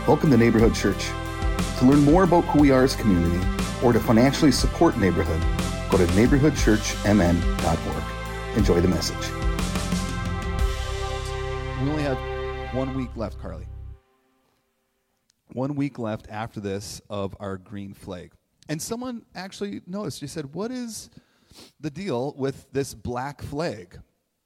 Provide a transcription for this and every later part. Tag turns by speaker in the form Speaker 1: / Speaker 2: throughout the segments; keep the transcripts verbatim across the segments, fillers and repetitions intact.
Speaker 1: Welcome to Neighborhood Church. To learn more about who we are as a community or to financially support Neighborhood, go to neighborhood church m n dot org. Enjoy the message.
Speaker 2: We only have one week left, Carly. One week left after this of our green flag. And someone actually noticed, she said, what is the deal with this black flag?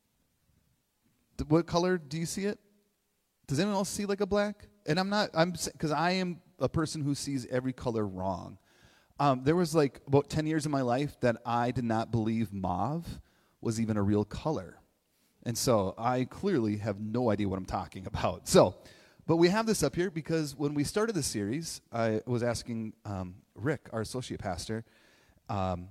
Speaker 2: What color do you see it? Does anyone else see like a black? And I'm not, I'm because I am a person who sees every color wrong. Um, there was like about ten years of my life that I did not believe mauve was even a real color. And so I clearly have no idea what I'm talking about. So, but we have this up here because when we started the series, I was asking um, Rick, our associate pastor, um,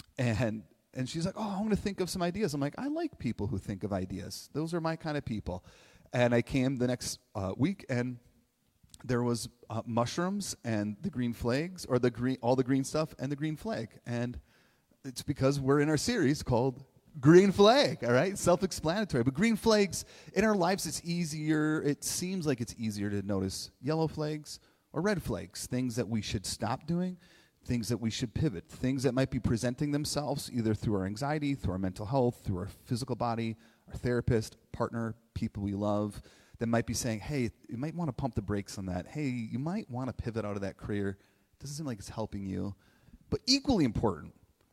Speaker 2: and and she's like, oh, I want to think of some ideas. I'm like, I like people who think of ideas. Those are my kind of people. And I came the next uh, week, and there was uh, mushrooms and the green flags, or the green, all the green stuff and the green flag. And it's because we're in our series called Green Flag, all right? Self-explanatory. But green flags, in our lives, it's easier, it seems like it's easier to notice yellow flags or red flags, things that we should stop doing, things that we should pivot, things that might be presenting themselves either through our anxiety, through our mental health, through our physical body, our therapist, partner, people we love, that might be saying, hey, you might want to pump the brakes on that. Hey, you might want to pivot out of that career. Doesn't seem like it's helping you. But equally important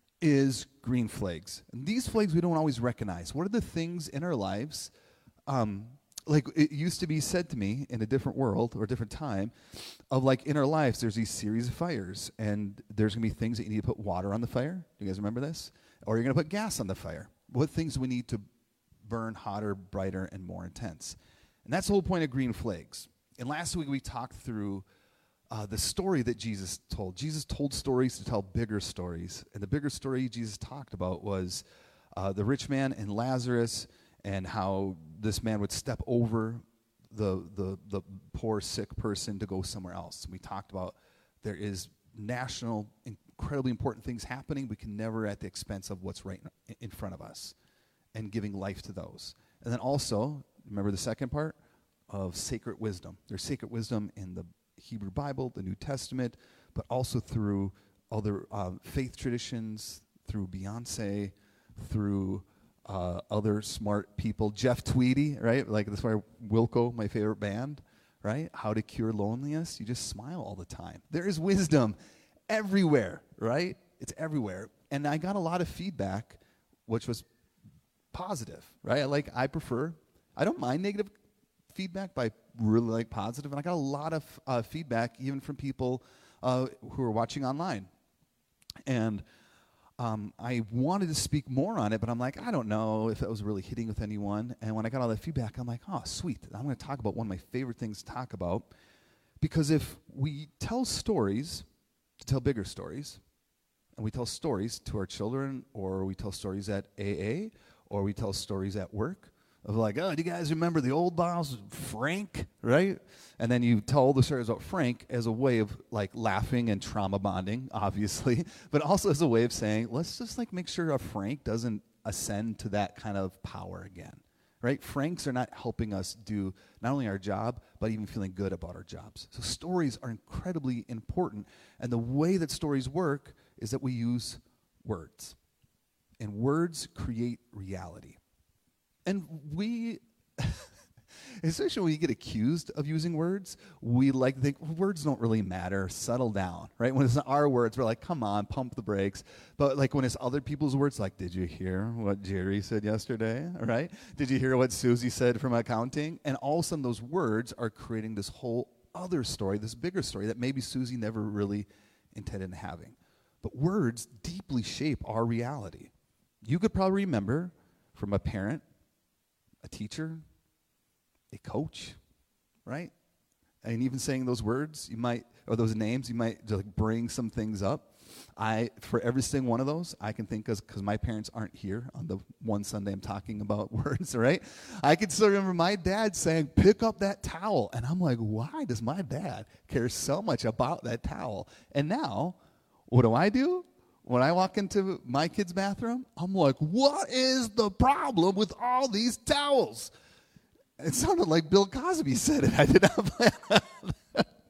Speaker 2: is green flags. And these flags we don't always recognize. What are the things in our lives, um, like it used to be said to me in a different world or a different time, of like in our lives there's these series of fires, and there's going to be things that you need to put water on the fire. Do you guys remember this? Or you're going to put gas on the fire. What things do we need to burn hotter, brighter, and more intense? And that's the whole point of green flags. And last week we talked through uh, the story that Jesus told. Jesus told stories to tell bigger stories. And the bigger story Jesus talked about was uh, the rich man and Lazarus, and how this man would step over the, the, the poor, sick person to go somewhere else. And we talked about there is national, incredibly important things happening. We can never at the expense of what's right in front of us, and giving life to those. And then also, remember the second part of sacred wisdom. There's sacred wisdom in the Hebrew Bible, the New Testament, but also through other uh, faith traditions, through Beyonce, through uh, other smart people. Jeff Tweedy, right? Like that's why Wilco, my favorite band, right? How to Cure Loneliness. You just smile all the time. There is wisdom everywhere, right? It's everywhere. And I got a lot of feedback, which was positive, right? I like, I prefer, I don't mind negative feedback, but I really like positive. And I got a lot of uh, feedback even from people uh, who are watching online. And um, I wanted to speak more on it, but I'm like, I don't know if it was really hitting with anyone. And when I got all that feedback, I'm like, oh, sweet. I'm going to talk about one of my favorite things to talk about. Because if we tell stories to tell bigger stories, and we tell stories to our children, or we tell stories at A A, or we tell stories at work of like, oh, do you guys remember the old boss, Frank, right? And then you tell the stories about Frank as a way of like laughing and trauma bonding, obviously, but also as a way of saying, let's just like make sure a Frank doesn't ascend to that kind of power again, right? Franks are not helping us do not only our job, but even feeling good about our jobs. So stories are incredibly important, and the way that stories work is that we use words. And words create reality. And we, especially when you get accused of using words, we like think words don't really matter, settle down, right? When it's our words, we're like, come on, pump the brakes. But like when it's other people's words, like, did you hear what Jerry said yesterday, right? Did you hear what Susie said from accounting? And all of a sudden those words are creating this whole other story, this bigger story that maybe Susie never really intended on having. But words deeply shape our reality. You could probably remember from a parent, a teacher, a coach, right? And even saying those words, you might, or those names, you might just like bring some things up. I, for every single one of those, I can think of, because my parents aren't here on the one Sunday I'm talking about words, right? I can still remember my dad saying, pick up that towel. And I'm like, why does my dad care so much about that towel? And now, what do I do? When I walk into my kid's bathroom, I'm like, what is the problem with all these towels? It sounded like Bill Cosby said it. I did not plan on that.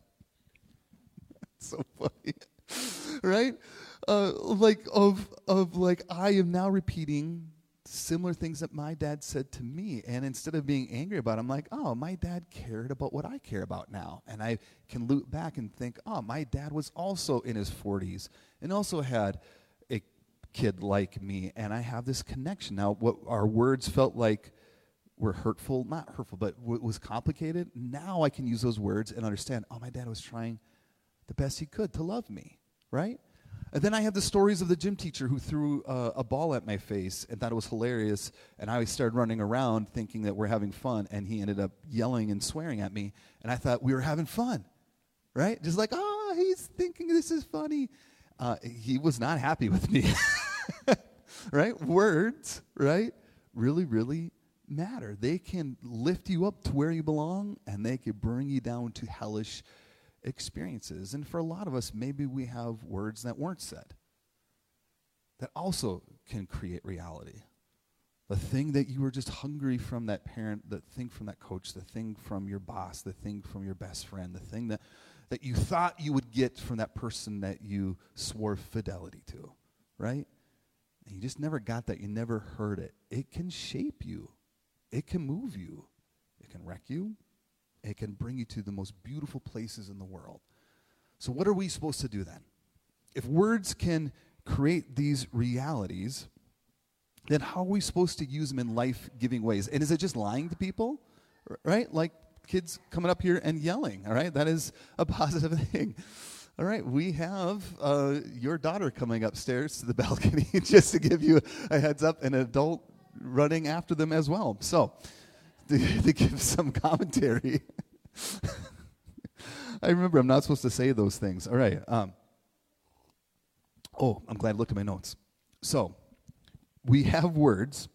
Speaker 2: like of of like I am now repeating similar things that my dad said to me, and instead of being angry about it, I'm like, oh, my dad cared about what I care about now, and I can loop back and think, oh, my dad was also in his forties and also had a kid like me, and I have this connection now. What our words felt like were hurtful, not hurtful, but w- was complicated. Now I can use those words and understand, oh, my dad was trying the best he could to love me, right? And then I have the stories of the gym teacher who threw uh, a ball at my face and thought it was hilarious, and I started running around thinking that we're having fun, and he ended up yelling and swearing at me, and I thought we were having fun, right? Just like, oh, he's thinking this is funny. Uh, he was not happy with me, right? Words, right, really, really matter. They can lift you up to where you belong, and they can bring you down to hellish experiences. And for a lot of us, maybe we have words that weren't said that also can create reality. The thing that you were just hungry from that parent, the thing from that coach, the thing from your boss, the thing from your best friend, the thing that, that you thought you would get from that person that you swore fidelity to, right? And you just never got that. You never heard it. It can shape you. It can move you. It can wreck you. It can bring you to the most beautiful places in the world. So what are we supposed to do then? If words can create these realities, then how are we supposed to use them in life-giving ways? And is it just lying to people, R- right? Like kids coming up here and yelling, all right? That is a positive thing. All right, we have uh, your daughter coming upstairs to the balcony just to give you a heads up, an adult running after them as well. So to, to give some commentary. I remember I'm not supposed to say those things. All right. Um, oh, I'm glad I looked at my notes. So we have words,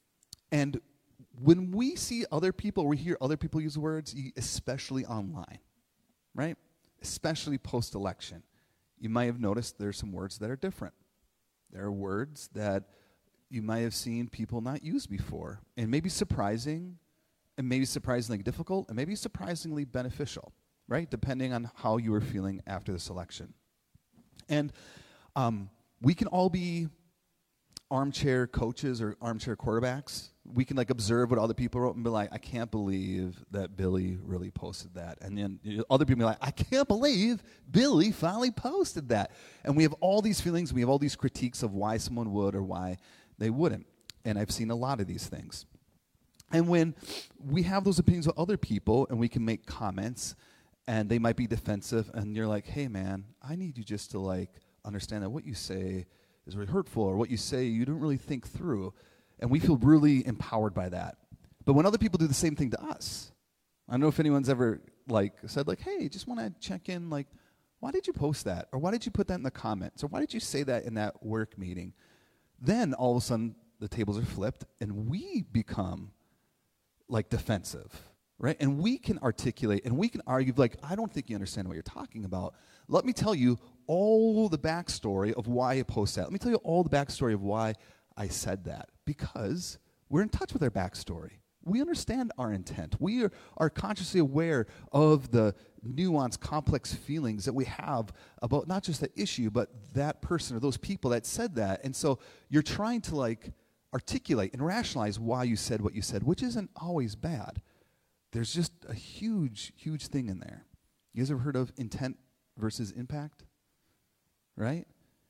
Speaker 2: and when we see other people, we hear other people use words, especially online, right? Especially post-election. You might have noticed there's some words that are different. There are words that you might have seen people not use before, and maybe surprising, and maybe surprisingly difficult, and maybe surprisingly beneficial, right? Depending on how you were feeling after this election. And um, we can all be armchair coaches or armchair quarterbacks. We can like observe what other people wrote and be like, I can't believe that Billy really posted that. And then you know, other people be like, I can't believe Billy finally posted that. And we have all these feelings, we have all these critiques of why someone would or why they wouldn't. And I've seen a lot of these things. And when we have those opinions with other people and we can make comments and they might be defensive and you're like, hey man, I need you just to like understand that what you say is really hurtful, or what you say you don't really think through. And we feel really empowered by that. But when other people do the same thing to us, I don't know if anyone's ever like said like, hey, just want to check in, like, why did you post that? Or why did you put that in the comments? Or why did you say that in that work meeting? Then all of a sudden the tables are flipped and we become like defensive, right? And we can articulate and we can argue like, I don't think you understand what you're talking about. Let me tell you all the backstory of why I post that. Let me tell you all the backstory of why I said that. Because we're in touch with our backstory. We understand our intent. We are, are consciously aware of the nuanced, complex feelings that we have about not just the issue, but that person or those people that said that. And so you're trying to like articulate and rationalize why you said what you said, which isn't always bad. There's just a huge, huge thing in there. You guys ever heard of intent versus impact? Right?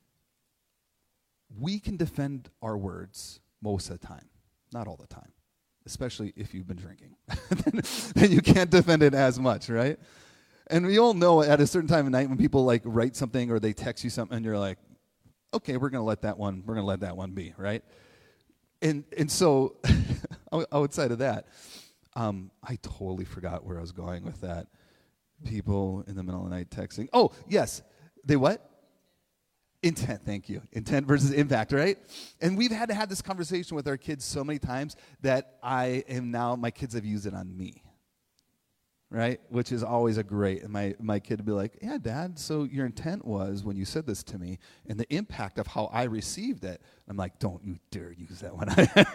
Speaker 2: We can defend our words most of the time. Not all the time. Especially if you've been drinking. then, then you can't defend it as much, right? And we all know at a certain time of night when people like write something or they text you something and you're like, okay, we're going to let that one, we're going to let that one be, right? And and so outside of that, um, I totally forgot where I was going with that. People in the middle of the night texting. Oh, yes. They what? Intent, thank you. Intent versus impact, right? And we've had to have this conversation with our kids so many times that I am now, my kids have used it on me, right? Which is always a great, and my, my kid would be like, yeah, Dad, so your intent was when you said this to me, and the impact of how I received it. I'm like, don't you dare use that one.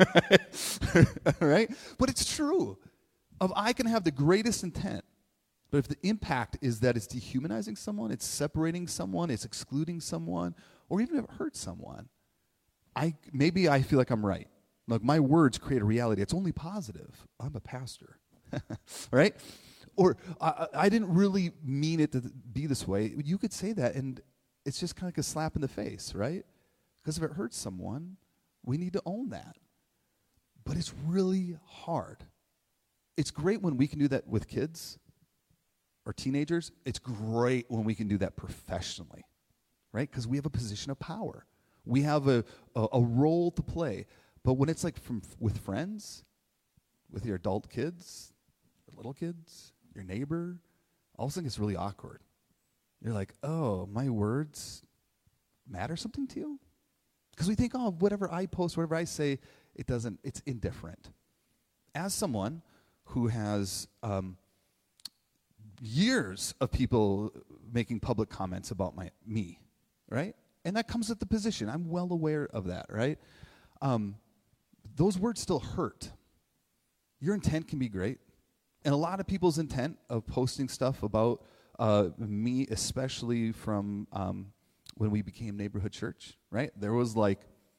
Speaker 2: Right? But it's true. Of I can have the greatest intent, But if the impact is that it's dehumanizing someone, it's separating someone, it's excluding someone, or even if it hurts someone, I maybe I feel like I'm right. Like my words create a reality. It's only positive. I'm a pastor, right? Or I, I didn't really mean it to be this way. You could say that, and it's just kind of like a slap in the face, right? Because if it hurts someone, we need to own that. But it's really hard. It's great when we can do that with kids or teenagers. It's great when we can do that professionally, right? Because we have a position of power. We have a, a, a role to play. But when it's like from with friends, with your adult kids, your little kids, your neighbor, all of a sudden it's really awkward. You're like, oh, my words matter something to you? Because we think, oh, whatever I post, whatever I say, it doesn't, it's indifferent. As someone who has um, years of people making public comments about my me, right? And that comes with the position. I'm well aware of that, right? Um, those words still hurt. Your intent can be great. And a lot of people's intent of posting stuff about uh, me, especially from um, when we became Neighborhood Church, right? There was like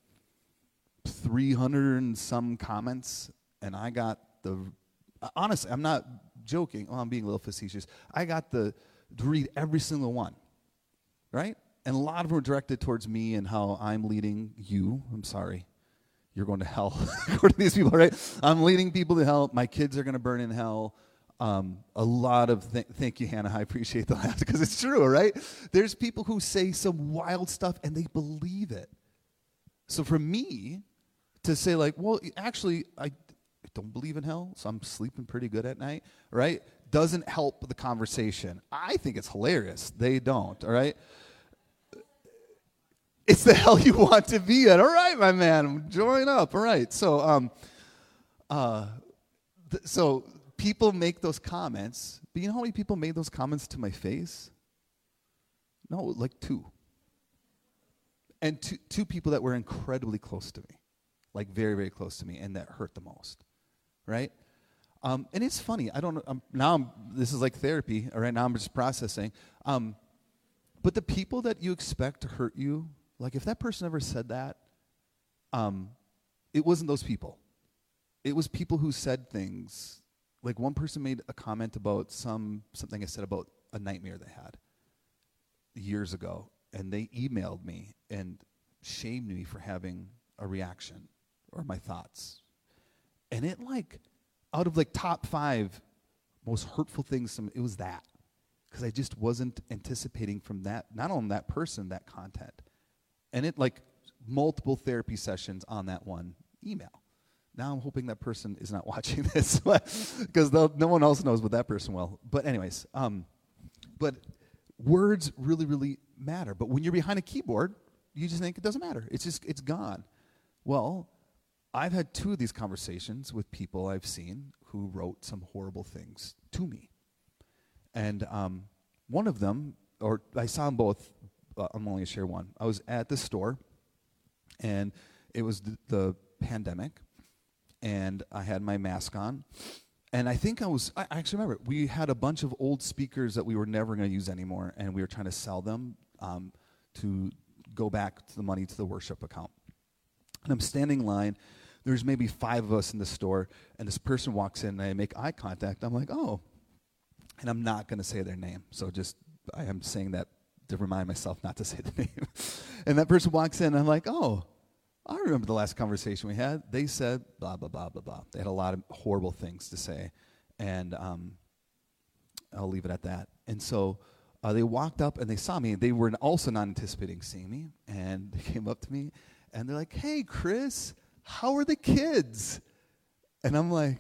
Speaker 2: three hundred and some comments, and I got the, honestly, I'm not joking. Oh, I'm being a little facetious. I got the, to read every single one, right? And a lot of them were directed towards me and how I'm leading you. I'm sorry. You're going to hell, according to these people, right? I'm leading people to hell. My kids are going to burn in hell. Um, a lot of, th- thank you, Hannah. I appreciate the laugh because it's true, right? There's people who say some wild stuff and they believe it. So for me to say like, well, actually, I don't believe in hell, so I'm sleeping pretty good at night, right? Doesn't help the conversation. I think it's hilarious. They don't, all right? It's the hell you want to be at. All right, my man, join up. All right. So, um, uh, th- so people make those comments, but you know how many people made those comments to my face? No, like two. And two, two people that were incredibly close to me, like very, very close to me, and that hurt the most, right? Um, and it's funny. I don't know. I'm, now I'm, this is like therapy. All right, now I'm just processing. Um, but the people that you expect to hurt you, like if that person ever said that, um, it wasn't those people. It was people who said things. Like one person made a comment about some something I said about a nightmare they had years ago, and they emailed me and shamed me for having a reaction or my thoughts. And it like, out of like top five most hurtful things, it was that. Because I just wasn't anticipating from that, not on that person, that content. And it like multiple therapy sessions on that one email. Now I'm hoping that person is not watching this because no one else knows but that person well. But anyways, um, but words really, really matter. But when you're behind a keyboard, you just think it doesn't matter. It's just, it's gone. Well, I've had two of these conversations with people I've seen who wrote some horrible things to me. And um, one of them, or I saw them both, uh, I'm only going to share one. I was at the store, and it was the, the pandemic, and I had my mask on. And I think I was, I actually remember, we had a bunch of old speakers that we were never going to use anymore, and we were trying to sell them um, to go back to the money to the worship account. And I'm standing in line. There's maybe five of us in the store, and this person walks in, and I make eye contact. I'm like, oh. And I'm not going to say their name, so just, I am saying that to remind myself not to say the name. And that person walks in, and I'm like, oh, I remember the last conversation we had. They said blah, blah, blah, blah, blah. They had a lot of horrible things to say, and um, I'll leave it at that. And so uh, they walked up, and they saw me. They were also not anticipating seeing me, and they came up to me, and they're like, hey, Chris, how are the kids? And I'm like,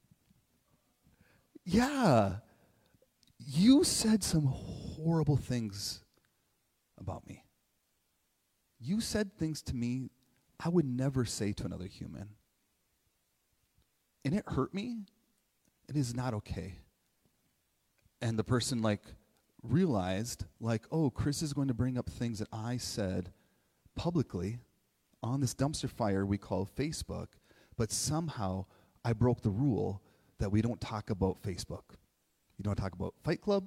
Speaker 2: yeah, you said some horrible things about me. You said things to me I would never say to another human. And it hurt me. It is not okay. And the person like realized like, oh, Chris is going to bring up things that I said publicly on this dumpster fire we call Facebook, but somehow I broke the rule that we don't talk about Facebook You don't talk about Fight Club.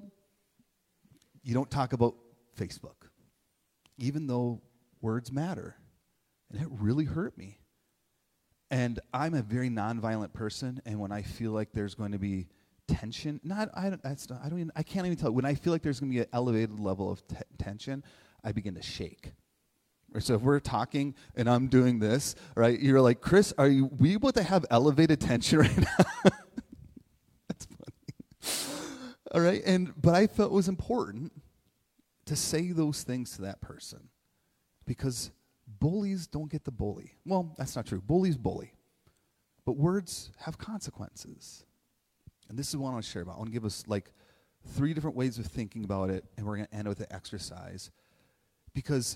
Speaker 2: You don't talk about Facebook, even though words matter. And it really hurt me. And I'm a very nonviolent person, and when I feel like there's going to be tension, not I don't, that's not, I don't even, I can't even tell. When I feel like there's going to be an elevated level of t- tension, I begin to shake. So if we're talking and I'm doing this, right? You're like, Chris, are you we about to have elevated tension right now? That's funny. All right, and but I felt it was important to say those things to that person because bullies don't get the bully. Well, that's not true. Bullies bully. But words have consequences. And this is what I want to share about. I want to give us like three different ways of thinking about it, and we're going to end with an exercise. Because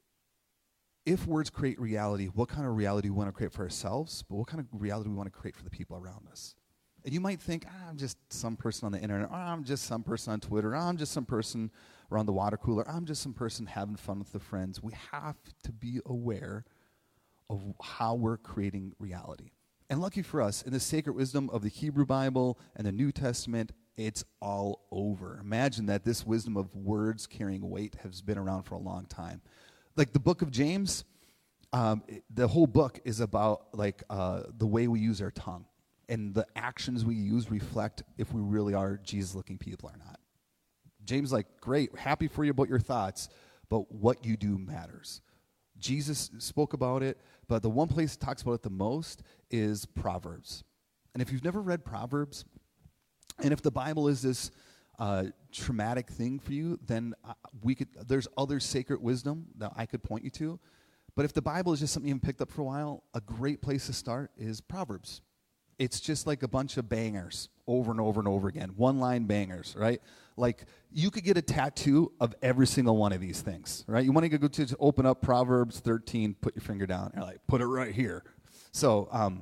Speaker 2: if words create reality, what kind of reality we want to create for ourselves, but what kind of reality we want to create for the people around us? And you might think, ah, I'm just some person on the internet, or I'm just some person on Twitter, or I'm just some person around the water cooler, I'm just some person having fun with the friends. We have to be aware of how we're creating reality. And lucky for us, in the sacred wisdom of the Hebrew Bible and the New Testament, it's all over. Imagine that this wisdom of words carrying weight has been around for a long time. Like the book of James, um, it, the whole book is about like uh, the way we use our tongue. And the actions we use reflect if we really are Jesus-looking people or not. James is like, great, happy for you about your thoughts, but what you do matters. Jesus spoke about it, but the one place he talks about it the most is Proverbs. And if you've never read Proverbs, and if the Bible is this uh, traumatic thing for you, then uh, we could. There's other sacred wisdom that I could point you to. But if the Bible is just something you haven't picked up for a while, a great place to start is Proverbs. It's just like a bunch of bangers over and over and over again. One-line bangers, right? Like, you could get a tattoo of every single one of these things, right? You want to go to, to open up Proverbs thirteen, put your finger down, and like, put it right here. So, um,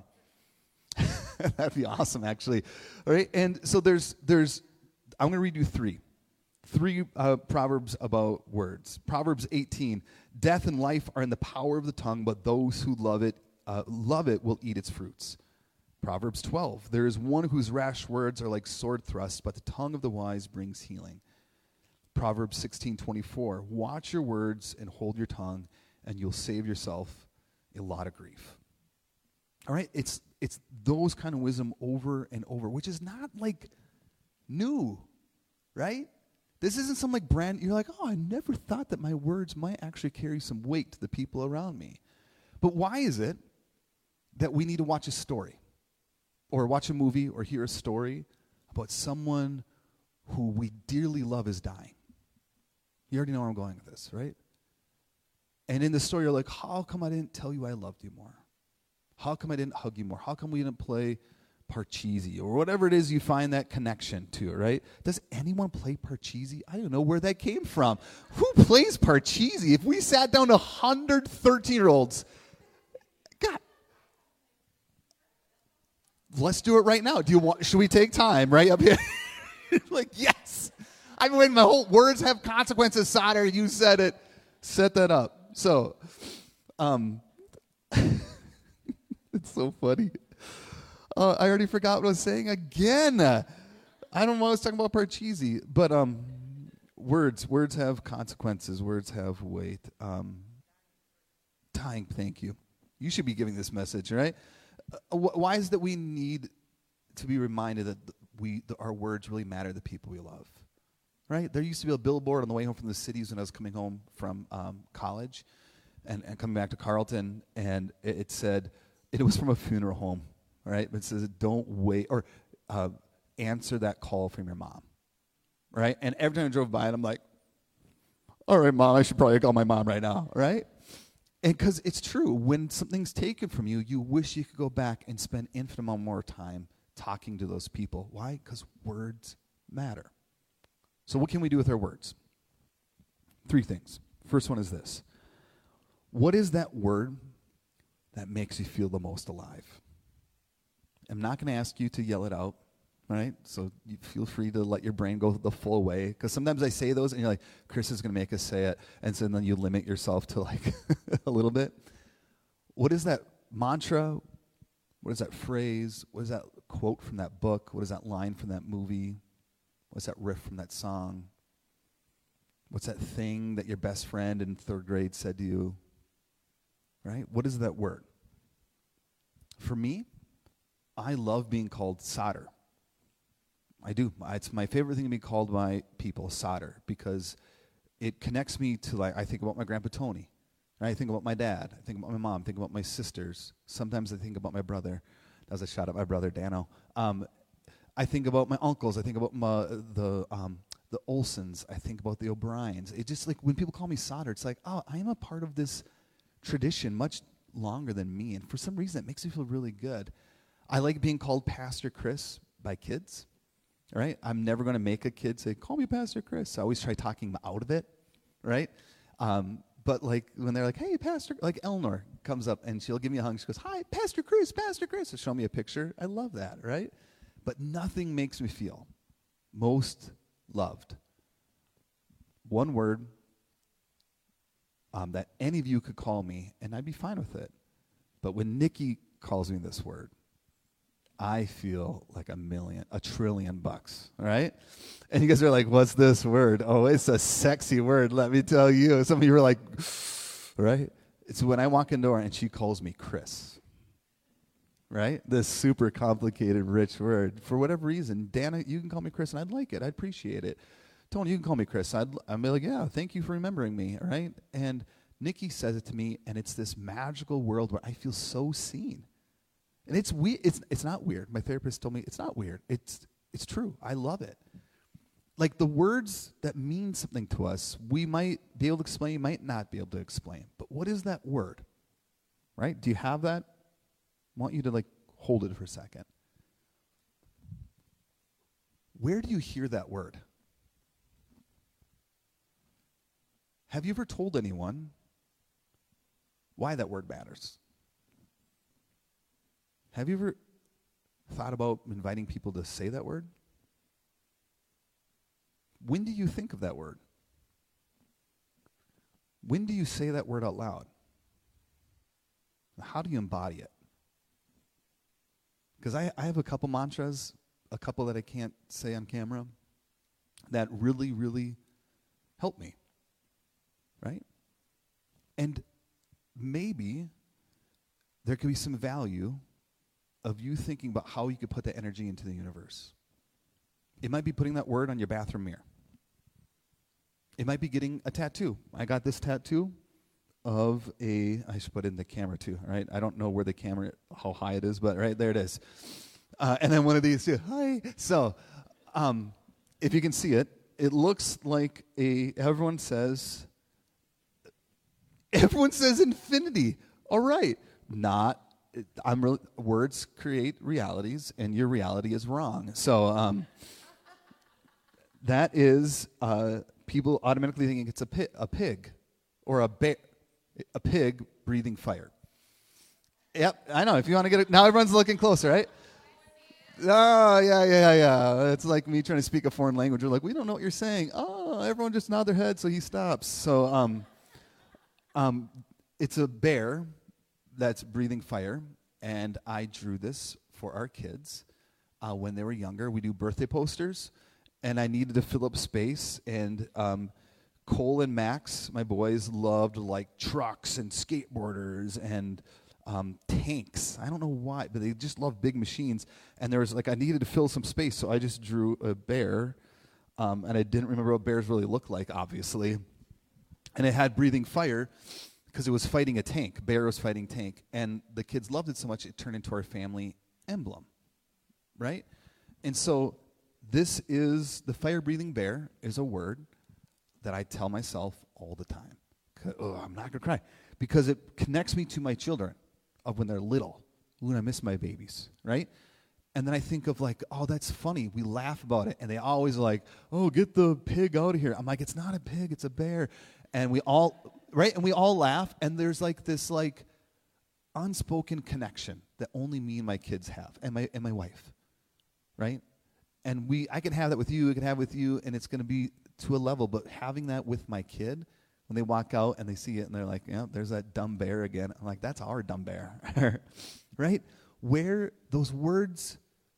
Speaker 2: that'd be awesome, actually. All right, and so there's, there's, I'm going to read you three. Three uh, Proverbs about words. Proverbs eighteen, death and life are in the power of the tongue, but those who love it, uh, love it will eat its fruits. Proverbs twelve, there is one whose rash words are like sword thrusts, but the tongue of the wise brings healing. Proverbs sixteen twenty-four, watch your words and hold your tongue, and you'll save yourself a lot of grief. All right, it's it's those kind of wisdom over and over, which is not like new, right? This isn't some like brand, you're like, oh, I never thought that my words might actually carry some weight to the people around me. But why is it that we need to watch a story? Or watch a movie or hear a story about someone who we dearly love is dying. You already know where I'm going with this, right? And in the story, you're like, how come I didn't tell you I loved you more? How come I didn't hug you more? How come we didn't play Parcheesi? Or whatever it is you find that connection to, right? Does anyone play Parcheesi? I don't know where that came from. Who plays Parcheesi? If we sat down to one hundred thirteen-year-olds, God, let's do it right now. Do you want? Should we take time right up here? Like, yes. I've been waiting. My whole words have consequences. Sauter, you said it. Set that up. So, um, it's so funny. Uh, I already forgot what I was saying again. I don't know what I was talking about Parcheesi, but um, words. Words have consequences. Words have weight. Um, time. Thank you. You should be giving this message, right? Uh, wh- why is it that we need to be reminded that th- we th- our words really matter to the people we love, right? There used to be a billboard on the way home from the cities when I was coming home from um, college and, and coming back to Carleton, and it, it said, it was from a funeral home, right? It says, don't wait, or uh, answer that call from your mom, right? And every time I drove by it, I'm like, all right, Mom, I should probably call my mom right now, right? And because it's true, when something's taken from you, you wish you could go back and spend infinite amount more time talking to those people. Why? Because words matter. So what can we do with our words? Three things. First one is this. What is that word that makes you feel the most alive? I'm not going to ask you to yell it out, right? So you feel free to let your brain go the full way. Because sometimes I say those and you're like, Chris is going to make us say it. And so then you limit yourself to like a little bit. What is that mantra? What is that phrase? What is that quote from that book? What is that line from that movie? What's that riff from that song? What's that thing that your best friend in third grade said to you? Right? What is that word? For me, I love being called Solder. I do. It's my favorite thing to be called by people, Solder, because it connects me to, like, I think about my Grandpa Tony. Right? I think about my dad. I think about my mom. I think about my sisters. Sometimes I think about my brother. That was a shout out my brother, Dano. Um, I think about my uncles. I think about my, the um, the Olsons. I think about the O'Briens. It just, like, when people call me Solder, it's like, oh, I am a part of this tradition much longer than me. And for some reason, it makes me feel really good. I like being called Pastor Chris by kids. Right? I'm never going to make a kid say, call me Pastor Chris. I always try talking them out of it. Right? Um, but, like, when they're like, hey, Pastor, like Eleanor comes up and she'll give me a hug. She goes, hi, Pastor Chris, Pastor Chris. She'll show me a picture. I love that. Right? But nothing makes me feel most loved. One word um, that any of you could call me, and I'd be fine with it. But when Nikki calls me this word, I feel like a million, a trillion bucks, right? And you guys are like, what's this word? Oh, it's a sexy word, let me tell you. Some of you are like, right? It's when I walk in the door and she calls me Chris, right? This super complicated, rich word. For whatever reason, Dana, you can call me Chris, and I'd like it. I'd appreciate it. Tony, you can call me Chris. I'd, I'd be like, yeah, thank you for remembering me, right? And Nikki says it to me, and it's this magical world where I feel so seen. And it's weird. It's it's not weird. My therapist told me it's not weird. It's it's true. I love it. Like, the words that mean something to us, we might be able to explain, might not be able to explain. But what is that word? Right? Do you have that? I want you to, like, hold it for a second. Where do you hear that word? Have you ever told anyone why that word matters? Have you ever thought about inviting people to say that word? When do you think of that word? When do you say that word out loud? How do you embody it? Because I, I have a couple mantras, a couple that I can't say on camera, that really, really help me, right? And maybe there could be some value of you thinking about how you could put that energy into the universe. It might be putting that word on your bathroom mirror. It might be getting a tattoo. I got this tattoo of a, I should put it in the camera too, right? I don't know where the camera, how high it is, but right there it is. Uh, and then one of these too, hi. So um, if you can see it, it looks like a, everyone says, everyone says infinity. All right. Not, I'm really, words create realities, and your reality is wrong. So um, that is uh, people automatically thinking it's a, pi- a pig or a bear, a pig breathing fire. Yep, I know. If you want to get it, now everyone's looking closer, right? Oh, yeah, yeah, yeah. It's like me trying to speak a foreign language. We're like, we don't know what you're saying. Oh, everyone just nod their head, so he stops. So um, um, it's a bear that's breathing fire, and I drew this for our kids uh, when they were younger. We do birthday posters, and I needed to fill up space, and um, Cole and Max, my boys, loved, like, trucks and skateboarders and um, tanks. I don't know why, but they just love big machines, and there was, like, I needed to fill some space, so I just drew a bear, um, and I didn't remember what bears really looked like, obviously, and it had breathing fire, because it was fighting a tank. Bear was fighting tank. And the kids loved it so much, it turned into our family emblem, right? And so this is, the fire-breathing bear is a word that I tell myself all the time. Oh, I'm not going to cry. Because it connects me to my children of when they're little. Ooh, I miss my babies, right? And then I think of, like, oh, that's funny. We laugh about it. And they always are like, oh, get the pig out of here. I'm like, it's not a pig, it's a bear. And we all... Right? And we all laugh, and there's, like, this, like, unspoken connection that only me and my kids have, and my and my wife, right? And we, I can have that with you, I can have it with you, and it's going to be to a level, but having that with my kid, when they walk out and they see it, and they're like, yeah, there's that dumb bear again. I'm like, that's our dumb bear, right? Where those words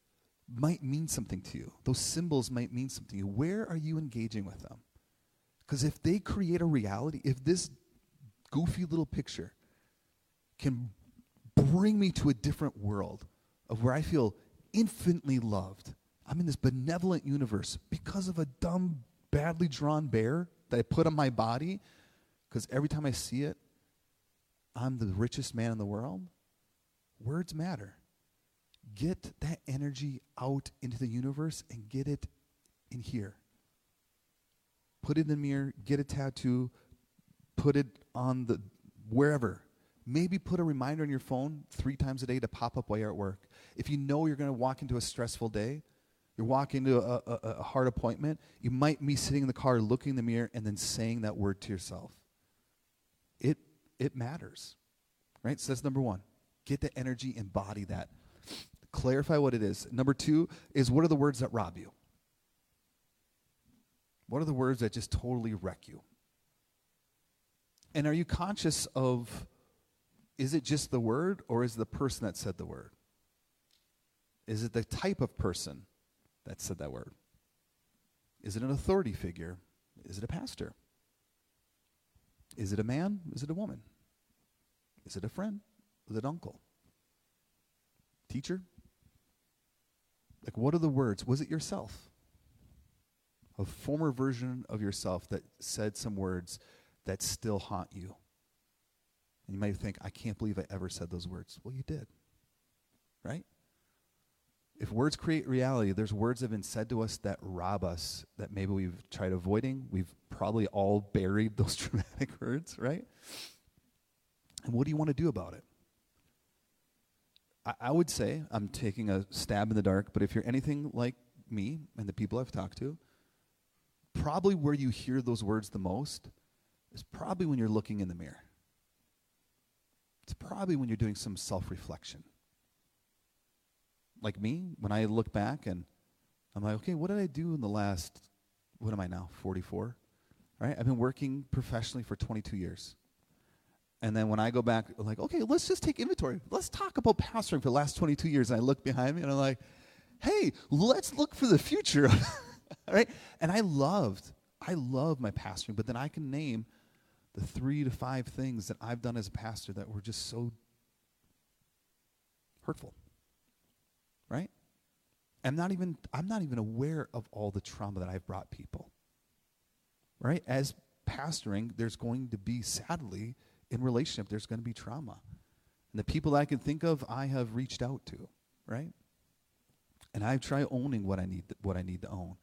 Speaker 2: might mean something to you. Those symbols might mean something to you. Where are you engaging with them? Because if they create a reality, if this goofy little picture can bring me to a different world of where I feel infinitely loved, I'm in this benevolent universe because of a dumb, badly drawn bear that I put on my body, because every time I see it, I'm the richest man in the world. Words matter. Get that energy out into the universe and get it in here. Put it in the mirror, get a tattoo, put it on the wherever. Maybe put a reminder on your phone three times a day to pop up while you're at work. If you know you're going to walk into a stressful day, you're walking into a, a, a hard appointment, you might be sitting in the car looking in the mirror and then saying that word to yourself. It it matters, right? So that's number one. Get the energy, embody that. Clarify what it is. Number two is, what are the words that rob you? What are the words that just totally wreck you? And are you conscious of, is it just the word, or is it the person that said the word? Is it the type of person that said that word? Is it an authority figure? Is it a pastor? Is it a man? Is it a woman? Is it a friend? Is it uncle? Teacher? Like, what are the words? Was it yourself? A former version of yourself that said some words that still haunt you. And you might think, I can't believe I ever said those words. Well, you did. Right? If words create reality, there's words that have been said to us that rob us, that maybe we've tried avoiding. We've probably all buried those traumatic words, right? And what do you want to do about it? I, I would say, I'm taking a stab in the dark, but if you're anything like me and the people I've talked to, probably where you hear those words the most is probably when you're looking in the mirror. It's probably when you're doing some self-reflection. Like me, when I look back and I'm like, okay, what did I do in the last, what am I now, forty-four? Right? I've been working professionally for twenty-two years. And then when I go back, I'm like, okay, let's just take inventory. Let's talk about pastoring for the last twenty-two years. And I look behind me and I'm like, hey, let's look for the future. Right? And I loved, I love my pastoring, but then I can name the three to five things that I've done as a pastor that were just so hurtful. Right? I'm not even I'm not even aware of all the trauma that I've brought people. Right? As pastoring, there's going to be, sadly, in relationship, there's going to be trauma. And the people that I can think of, I have reached out to, right? And I've tried owning what I need to, what I need to own.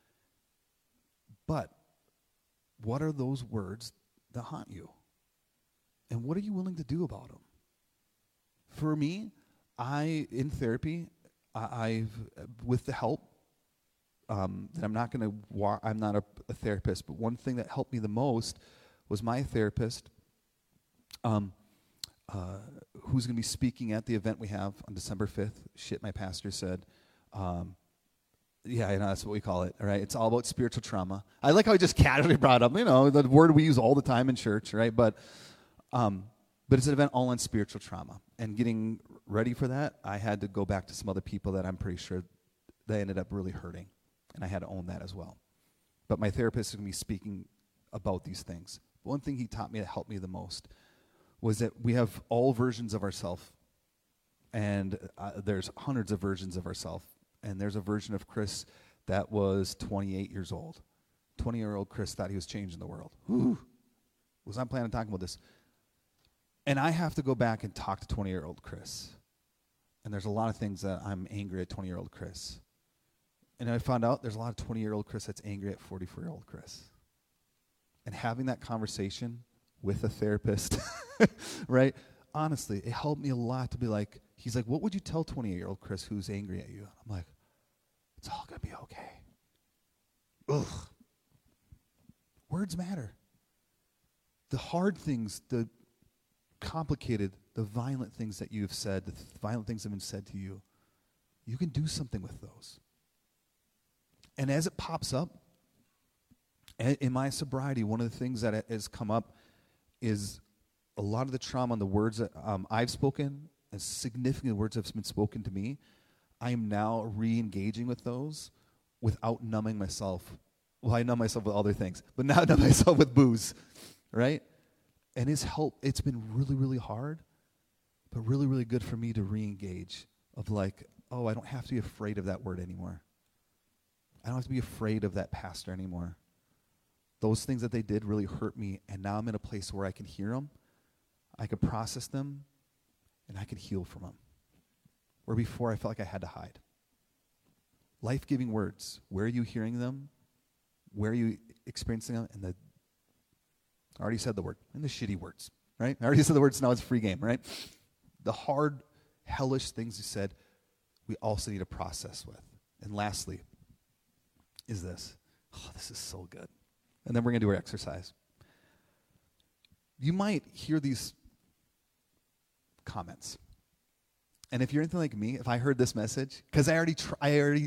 Speaker 2: But what are those words that haunt you? And what are you willing to do about them? For me, I, in therapy, I, I've, with the help, um, that I'm not going to, wa- I'm not a, a therapist, but one thing that helped me the most was my therapist, um, uh, who's going to be speaking at the event we have on December fifth. Shit, my pastor said. Um, yeah, I know, that's what we call it, all right? It's all about spiritual trauma. I like how he just casually brought up, you know, the word we use all the time in church, right? But, um, but it's an event all on spiritual trauma. And getting ready for that, I had to go back to some other people that I'm pretty sure they ended up really hurting. And I had to own that as well. But my therapist is going to be speaking about these things. One thing he taught me that helped me the most was that we have all versions of ourselves. And uh, there's hundreds of versions of ourselves. And there's a version of Chris that was twenty-eight years old. twenty-year-old Chris thought he was changing the world. Whew. Was not planning on talking about this. And I have to go back and talk to twenty-year-old Chris. And there's a lot of things that I'm angry at twenty-year-old Chris. And I found out there's a lot of twenty-year-old Chris that's angry at forty-four-year-old Chris. And having that conversation with a therapist, right? Honestly, it helped me a lot to be like, he's like, what would you tell twenty-eight-year-old Chris who's angry at you? I'm like, it's all going to be okay. Ugh. Words matter. The hard things, the complicated, the violent things that you've said, the th- violent things that have been said to you, you can do something with those. And as it pops up, a- in my sobriety, one of the things that has come up is a lot of the trauma and the words that um, I've spoken, and significant words that have been spoken to me, I am now re-engaging with those without numbing myself. Well, I numb myself with other things, but now I numb myself with booze, right? And it's help. It's been really, really hard, but really, really good for me to re-engage of like, oh, I don't have to be afraid of that word anymore. I don't have to be afraid of that pastor anymore. Those things that they did really hurt me, and now I'm in a place where I can hear them, I can process them, and I can heal from them. Where before I felt like I had to hide. Life-giving words. Where are you hearing them? Where are you experiencing them? And the I already said the word. And the shitty words, right? I already said the words, now it's free game, right? The hard, hellish things you said, we also need to process with. And lastly, is this. Oh, this is so good. And then we're going to do our exercise. You might hear these comments. And if you're anything like me, if I heard this message, because I already, tr- I already,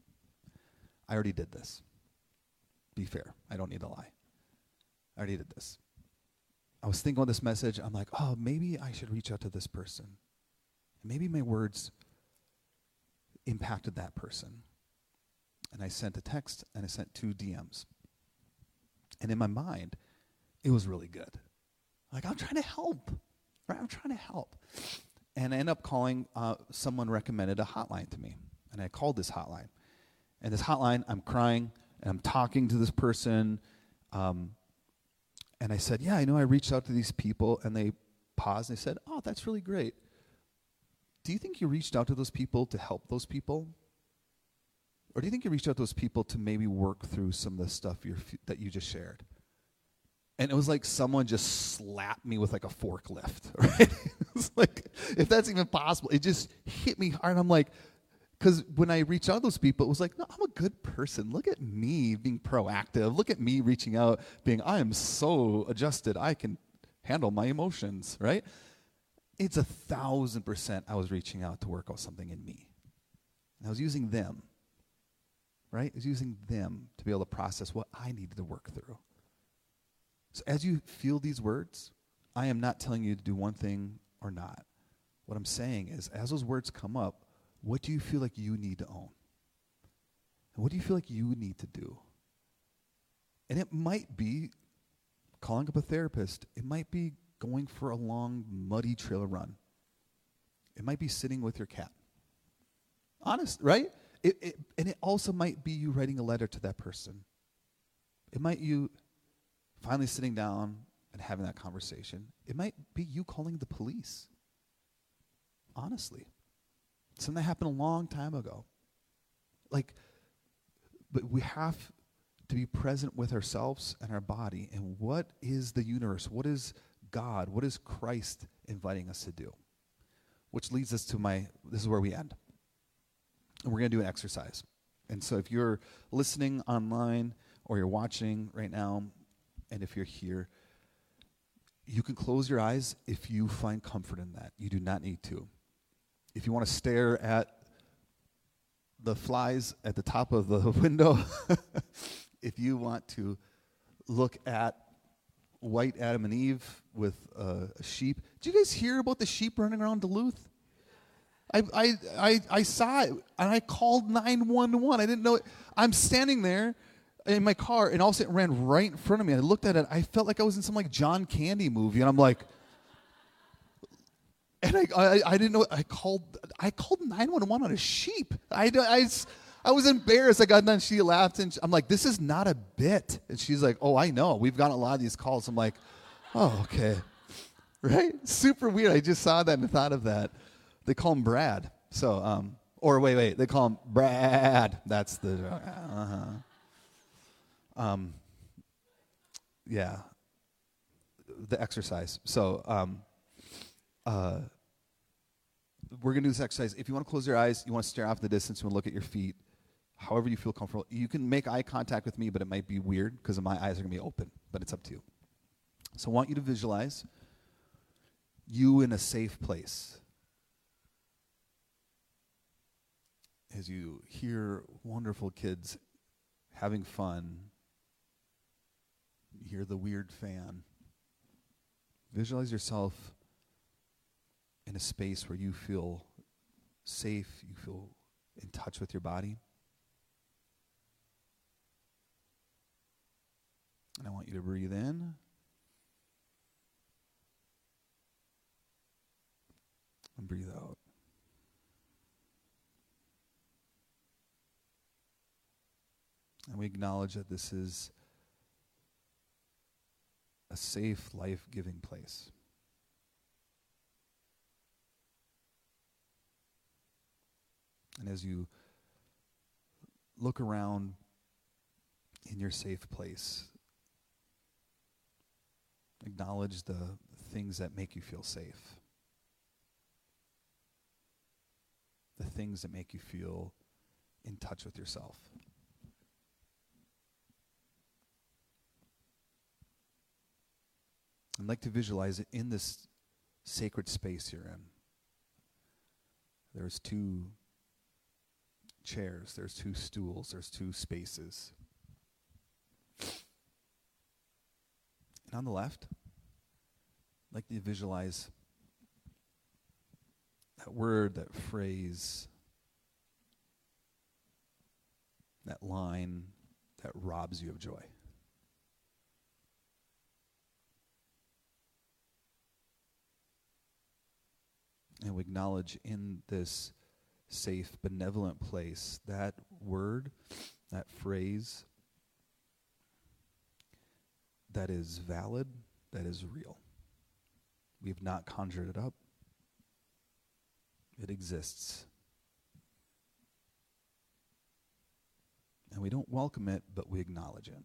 Speaker 2: I already did this. Be fair. I don't need to lie. I already did this. I was thinking on this message. I'm like, oh, maybe I should reach out to this person. Maybe my words impacted that person. And I sent a text and I sent two D Ms. And in my mind, it was really good. Like, I'm trying to help. Right? I'm trying to help. And I ended up calling, uh, someone recommended a hotline to me. And I called this hotline. And this hotline, I'm crying, and I'm talking to this person. Um, and I said, yeah, I know I reached out to these people. And they paused, and they said, oh, that's really great. Do you think you reached out to those people to help those people? Or do you think you reached out to those people to maybe work through some of the stuff you're, that you just shared? And it was like someone just slapped me with like a forklift, right? It was like, if that's even possible, it just hit me hard. I'm like, because when I reached out to those people, it was like, no, I'm a good person. Look at me being proactive. Look at me reaching out, being, I am so adjusted. I can handle my emotions, right? It's a thousand percent I was reaching out to work out something in me. And I was using them, right? I was using them to be able to process what I needed to work through. So as you feel these words, I am not telling you to do one thing or not. What I'm saying is, as those words come up, what do you feel like you need to own? And what do you feel like you need to do? And it might be calling up a therapist. It might be going for a long, muddy trail run. It might be sitting with your cat. Honest, right? It, it, and it also might be you writing a letter to that person. It might you finally sitting down and having that conversation. It might be you calling the police. Honestly. Something that happened a long time ago. Like, but we have to be present with ourselves and our body. And what is the universe? What is God? What is Christ inviting us to do? Which leads us to my, this is where we end. And we're going to do an exercise. And so if you're listening online or you're watching right now, and if you're here, you can close your eyes if you find comfort in that. You do not need to. If you want to stare at the flies at the top of the window, if you want to look at white Adam and Eve with uh, a sheep. Did you guys hear about the sheep running around Duluth? I, I, I, I saw it, and I called nine one one. I didn't know it. I'm standing there in my car, and all of a sudden it ran right in front of me. I looked at it. I felt like I was in some like John Candy movie, and I'm like, and I, I, I didn't know. I called, I called nine one one on a sheep. I, I, I was embarrassed. I got done. She laughed, and I'm like, this is not a bit. And she's like, oh, I know. We've gotten a lot of these calls. I'm like, oh, okay, right? Super weird. I just saw that and thought of that. They call him Brad. So, um, or wait, wait, they call him Brad. That's the, uh-huh. Um, yeah, the exercise. So, um, uh, we're going to do this exercise. If you want to close your eyes, you want to stare off in the distance, you want to look at your feet, however you feel comfortable. You can make eye contact with me, but it might be weird because my eyes are going to be open, but it's up to you. So I want you to visualize you in a safe place. As you hear wonderful kids having fun, you hear the weird fan. Visualize yourself in a space where you feel safe, you feel in touch with your body. And I want you to breathe in. And breathe out. And we acknowledge that this is a safe, life-giving place. And as you look around in your safe place, acknowledge the things that make you feel safe. The things that make you feel in touch with yourself. I'd like to visualize it in this sacred space you're in. There's two chairs, there's two stools, there's two spaces. And on the left, I'd like to visualize that word, that phrase, that line that robs you of joy. And we acknowledge in this safe, benevolent place that word, that phrase that is valid, that is real. We've not conjured it up. It exists. And we don't welcome it, but we acknowledge it.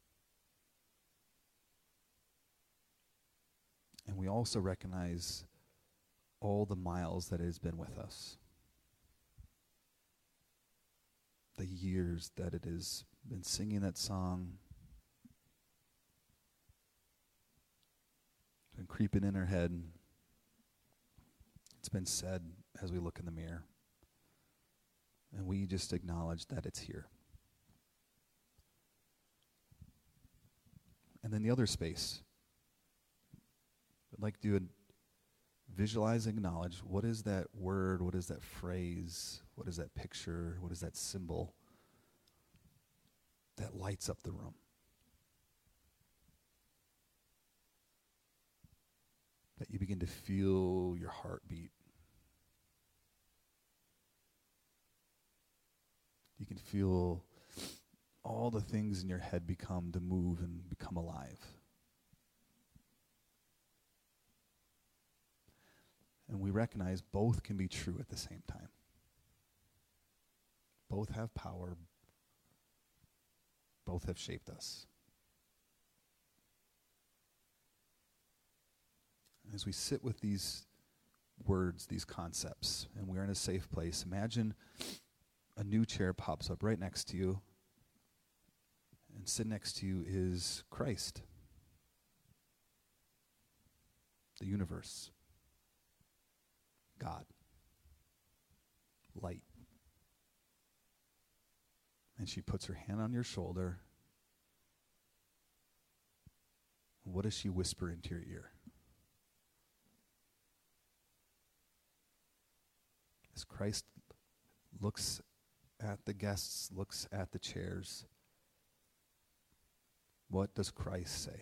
Speaker 2: And we also recognize all the miles that it has been with us. The years that it has been singing that song. It's been creeping in our head. It's been said as we look in the mirror. And we just acknowledge that it's here. And then the other space. I'd like to visualize and acknowledge, what is that word, what is that phrase, what is that picture, what is that symbol that lights up the room? That you begin to feel your heartbeat. You can feel all the things in your head become to move and become alive. And we recognize both can be true at the same time. Both have power. Both have shaped us. As we sit with these words, these concepts, and we're in a safe place, imagine a new chair pops up right next to you, and sitting next to you is Christ, the universe, God, light. And she puts her hand on your shoulder. What does she whisper into your ear? As Christ looks at the guests, looks at the chairs, what does Christ say?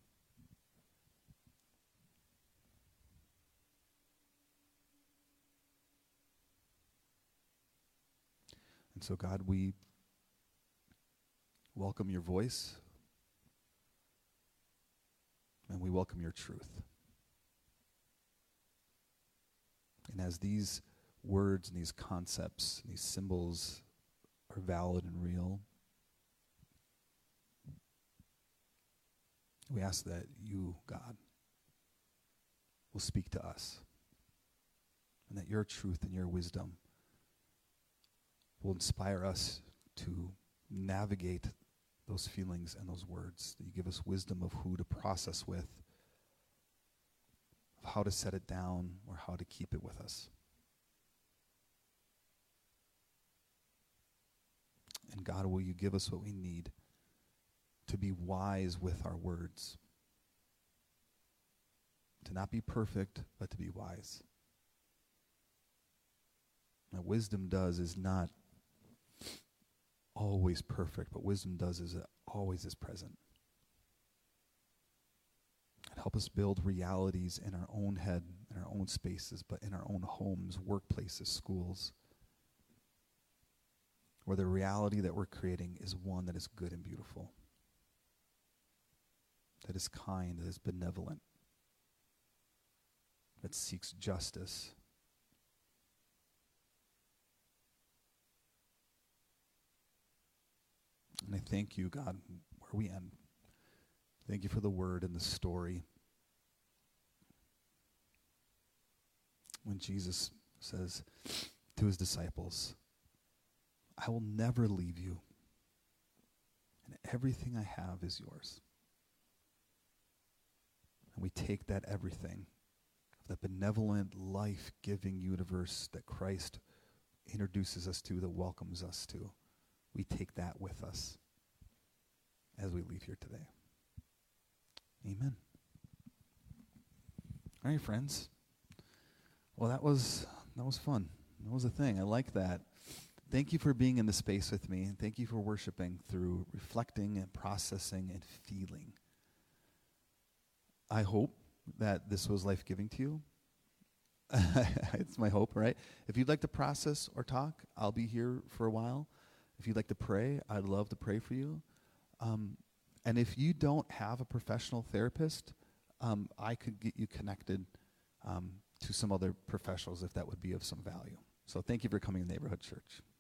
Speaker 2: And so, God, we welcome your voice, and we welcome your truth. And as these words and these concepts, these symbols are valid and real, we ask that you, God, will speak to us, and that your truth and your wisdom will inspire us to navigate those feelings and those words, that you give us wisdom of who to process with, of how to set it down, or how to keep it with us. And God, will you give us what we need to be wise with our words, to not be perfect, but to be wise. What wisdom does is not always perfect, but wisdom does is it always is present. And help us build realities in our own head, in our own spaces, but in our own homes, workplaces, schools, where the reality that we're creating is one that is good and beautiful, that is kind, that is benevolent, that seeks justice. And I thank you, God, where we end. Thank you for the word and the story. When Jesus says to his disciples, I will never leave you, and everything I have is yours. And we take that everything, the benevolent, life-giving universe that Christ introduces us to, that welcomes us to. We take that with us as we leave here today. Amen. All right, friends. Well, that was that was fun. That was a thing. I like that. Thank you for being in the space with me, and thank you for worshiping through reflecting and processing and feeling. I hope that this was life-giving to you. It's my hope, right? If you'd like to process or talk, I'll be here for a while. If you'd like to pray, I'd love to pray for you. Um, and if you don't have a professional therapist, um, I could get you connected um, to some other professionals if that would be of some value. So thank you for coming to Neighborhood Church.